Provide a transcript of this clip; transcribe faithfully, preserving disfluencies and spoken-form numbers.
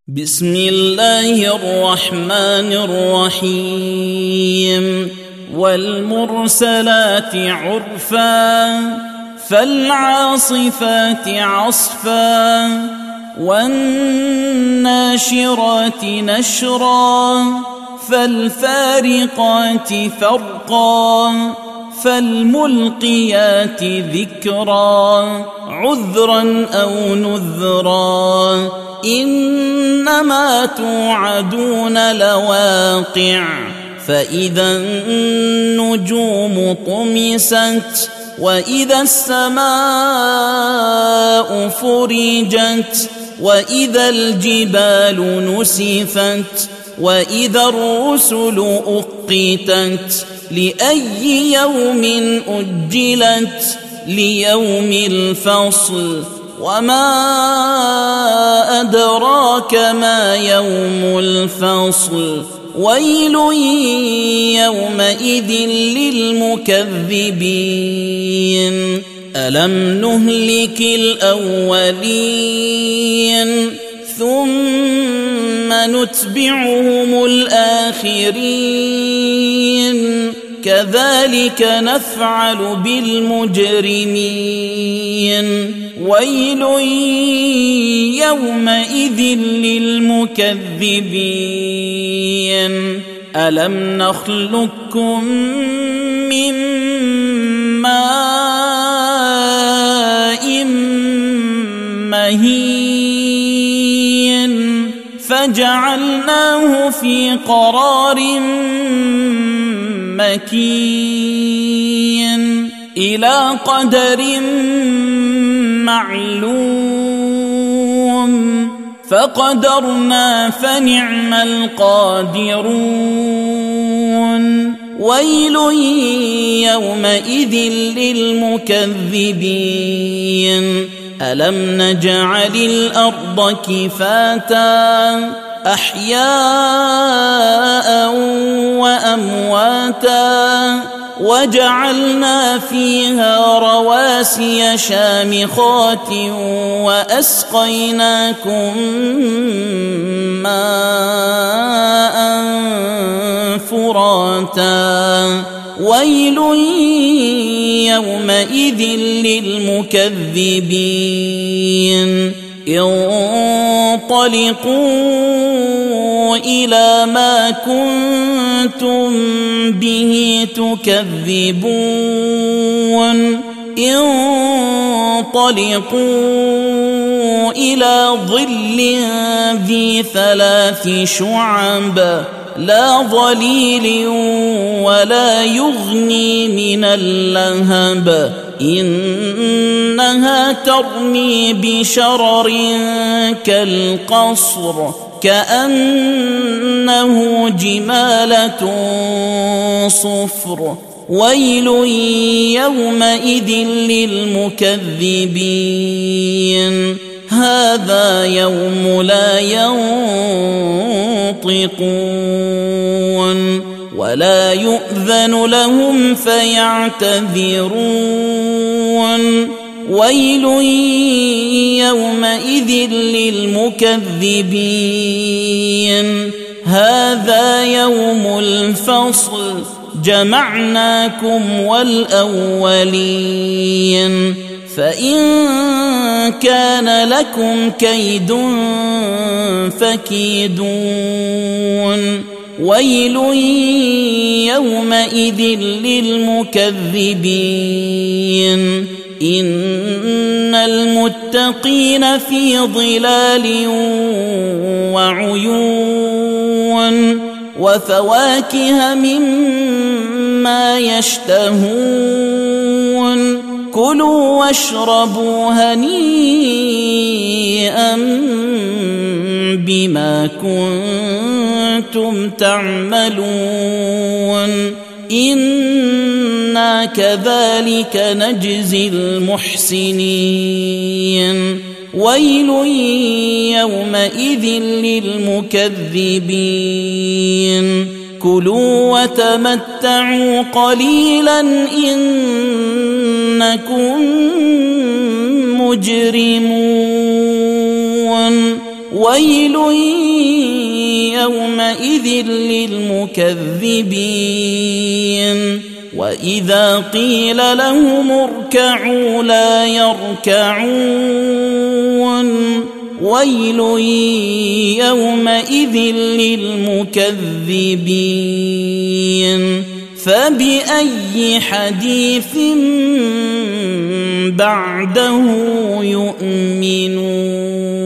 بسم الله الرحمن الرحيم والمرسلات عرفا فالعاصفات عصفا والناشرات نشرا فالفارقات فرقا فالملقيات ذكرا عذرا أو نذرا إنما توعدون لواقع فإذا النجوم طمست وإذا السماء فرجت وإذا الجبال نسفت وإذا الرسل أقتت لأي يوم أجلت ليوم الفصل وما أدراك ما يوم الفصل ويل يومئذ للمكذبين ألم نهلك الأولين ثم نتبعهم الآخرين كذلك نفعل بالمجرمين ويل يومئذ للمكذبين ألم نخلقكم من ماء مهين فجعلناه في قرار مكين إلى قدر معلوم فقدرنا فنعم القادرون ويل يومئذ للمكذبين ألم نجعل الأرض كفاتا أحياء وأمواتا وجعلنا فيها رواسي شامخات وأسقيناكم ماء فراتا ويل يومئذ للمكذبين انطلقوا إلى ما كنتم به تكذبون انطلقوا إلى ظل ذي ثلاث شعب لا ظليل ولا يغني من اللهب إنها ترمي بشرر كالقصر كأنه جمالة صفر ويل يومئذ للمكذبين هذا يوم لا ينطقون ولا يؤذن لهم فيعتذرون ويل يومئذ للمكذبين هذا يوم الفصل جمعناكم والأولين فإن كان لكم كيد فكيدون ويل يومئذ للمكذبين إن المتقين في ظلال وعيون وفواكه مما يشتهون كلوا واشربوا هنيئا بما كنتم تعملون إنا كذلك نجزي المحسنين ويل يومئذ للمكذبين كلوا وتمتعوا قليلا إنكم مجرمون ويل يومئذ للمكذبين وإذا قيل لهم اركعوا لا يركعون ويل يومئذ للمكذبين فبأي حديث بعده يؤمنون.